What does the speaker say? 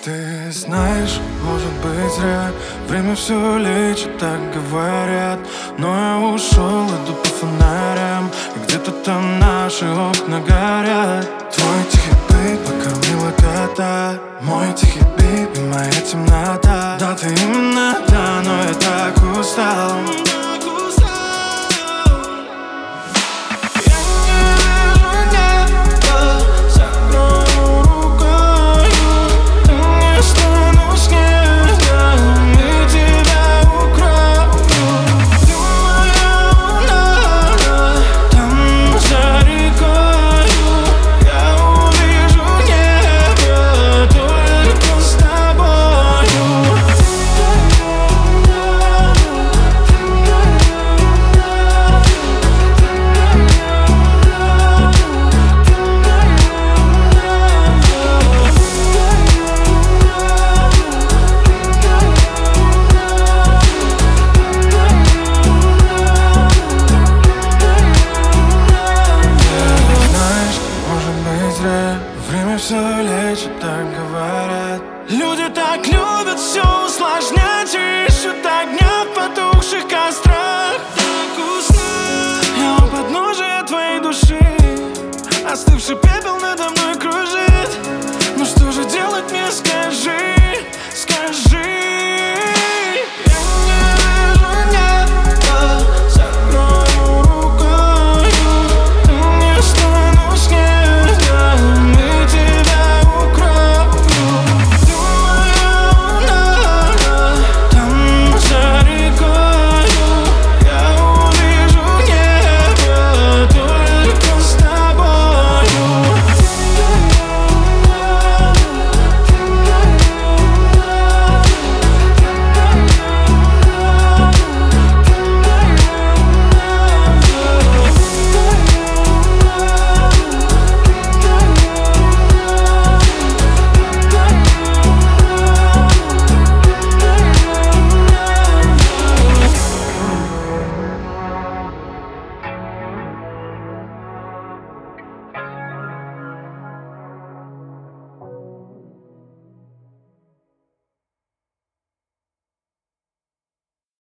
Ты знаешь, может быть зря время все лечит, так говорят. Но я ушел, иду по фонарям, и где-то там наши окна горят. Твой тихий бит покормила кота, мой тихий бит и моя темнота. Да, ты именно та, но я так устал. Время все лечит, так говорят. Люди так любят все усложнять и ищут огня в потухших кострах. Я у подножия твоей души, остывший пепел надо мной кружит.